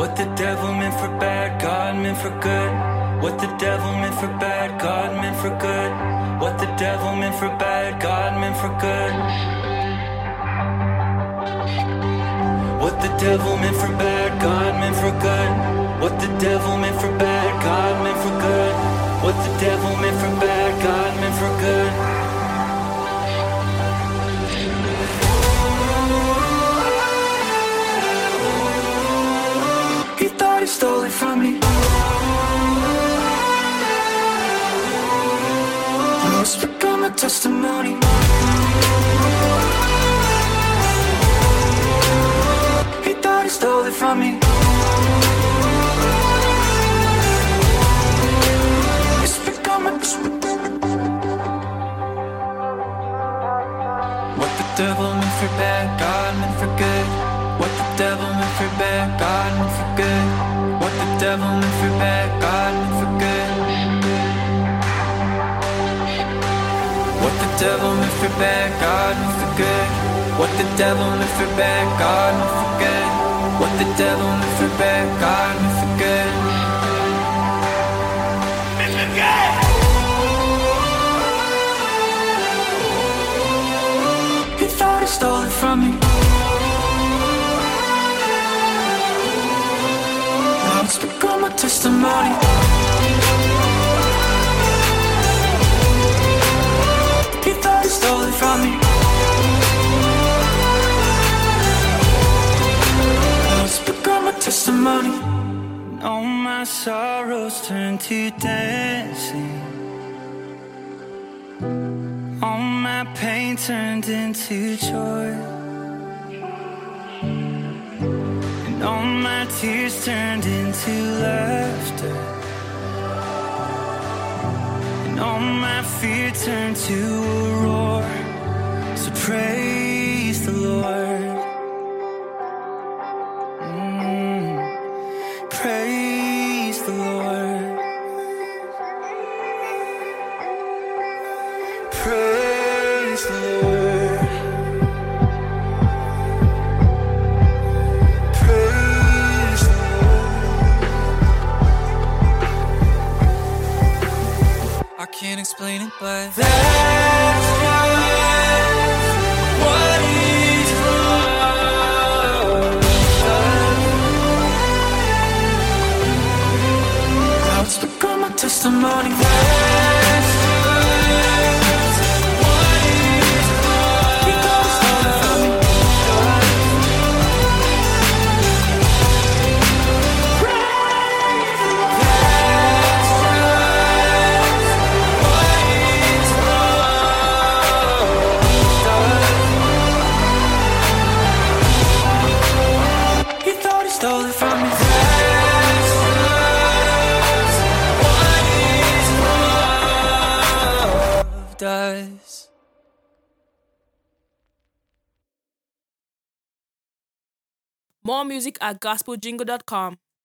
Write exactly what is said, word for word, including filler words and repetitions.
What the devil meant for bad, God meant for good. What the devil meant for bad, God meant for good. What the devil meant for bad, God meant for good. What the devil meant for bad, God meant for good. What the devil meant for bad, God meant for good. What the devil meant for bad, God meant for good. He thought he stole it from me. Now it's become a testimony. He thought he stole it from me. It's become a What the devil meant for bad, God meant for good. What the devil meant for bad, God meant for good. What the devil meant for bad, God meant for good. What the devil meant for bad, God meant for good. What the devil meant for bad, God meant for good. What the devil meant for bad, God meant for good. Meant for good. He thought he stole it from me. Now it's become a testimony. He thought he stole it from me. Now it's become a testimony. And all my sorrows turned to dancing. All my pain turned into joy. And all my tears turned into laughter. And all my fear turned to a roar. So praise the Lord. Mm. Praise the Lord. Praise the Lord. Praise the Lord. I can't explain it, but that's just what His love does. Now it's become a testimony. That's stole it from me. That's what His love does. More music at gospel jingle dot com.